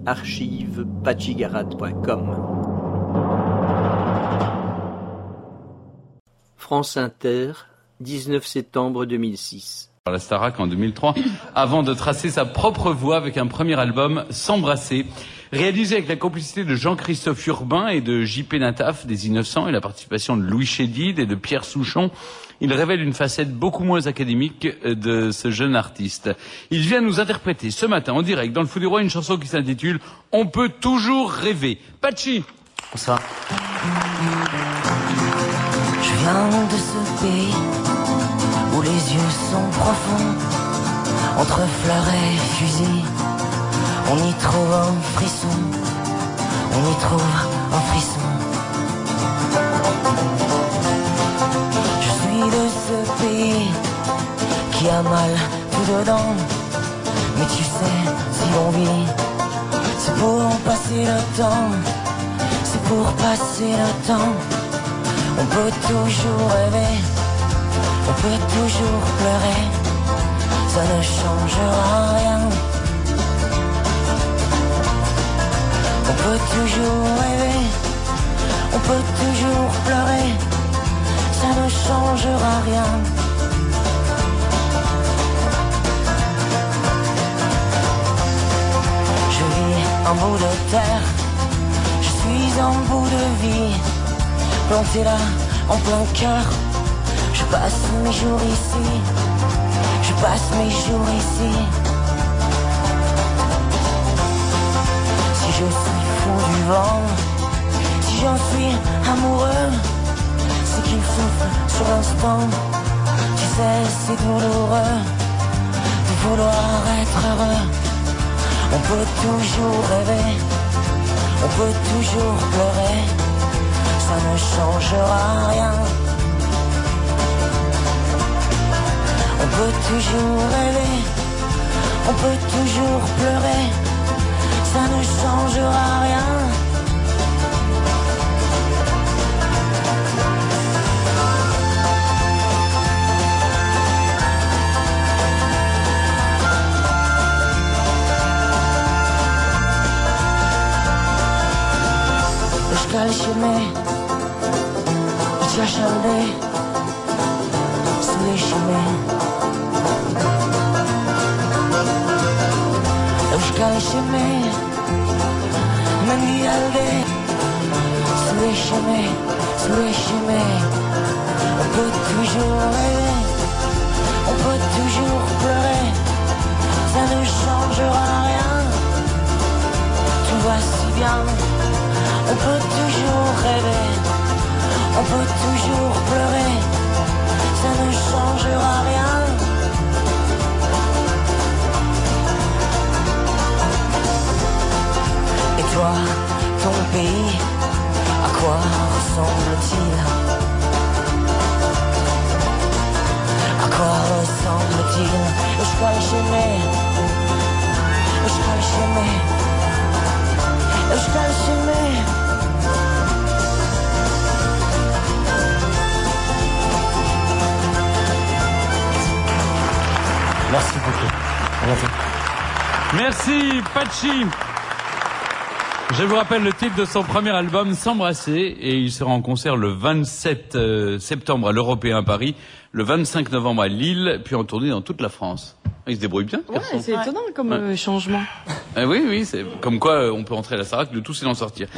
archives-pachigarat.com. France Inter, 19 septembre 2006. La Starac en 2003, avant de tracer sa propre voie avec un premier album, S'embrasser, réalisé avec la complicité de Jean-Christophe Urbain et de J.P. Nataf, des Innocents, et la participation de Louis Chédid et de Pierre Souchon. Il révèle une facette beaucoup moins académique de ce jeune artiste. Il vient nous interpréter ce matin en direct dans le Fou du Roi une chanson qui s'intitule « On peut toujours rêver ». Pachi. Bonsoir. Je viens de ce pays où les yeux sont profonds, entre fleurs et fusils, on y trouve un frisson, on y trouve un frisson. Je suis de ce pays qui a mal tout dedans, mais tu sais, si l'on vit, c'est pour en passer le temps, c'est pour passer le temps. On peut toujours rêver, on peut toujours pleurer, ça ne changera rien. On peut toujours rêver, on peut toujours pleurer, ça ne changera rien. Je vis un bout de terre, je suis un bout de vie, planté là en plein cœur. Je passe mes jours ici, je passe mes jours ici. Si je suis fou du vent, si j'en suis amoureux, c'est qu'il souffle sur l'instant. Tu sais, c'est douloureux de vouloir être heureux. On peut toujours rêver, on peut toujours pleurer, ça ne changera rien. On peut toujours rêver, on peut toujours pleurer, ça ne changera rien. Kalşime, iç yaşamda, słyszimy. Kalşime, mendialde, słyszimy, słyszimy. On peut toujours rêver, on peut toujours pleurer, ça ne changera rien. Tout va si bien. On peut toujours rêver, on peut toujours pleurer, ça ne changera rien. Et toi, ton pays, à quoi ressemble-t-il? À quoi ressemble-t-il? Merci beaucoup. Merci, Pachi. Je vous rappelle le titre de son premier album, S'embrasser, et il sera en concert le 27 septembre à l'Européen Paris, le 25 novembre à Lille, puis en tournée dans toute la France. Il se débrouille bien. Ouais, c'est étonnant comme changement. Oui, c'est comme quoi on peut entrer à la Starac de tous et d'en sortir.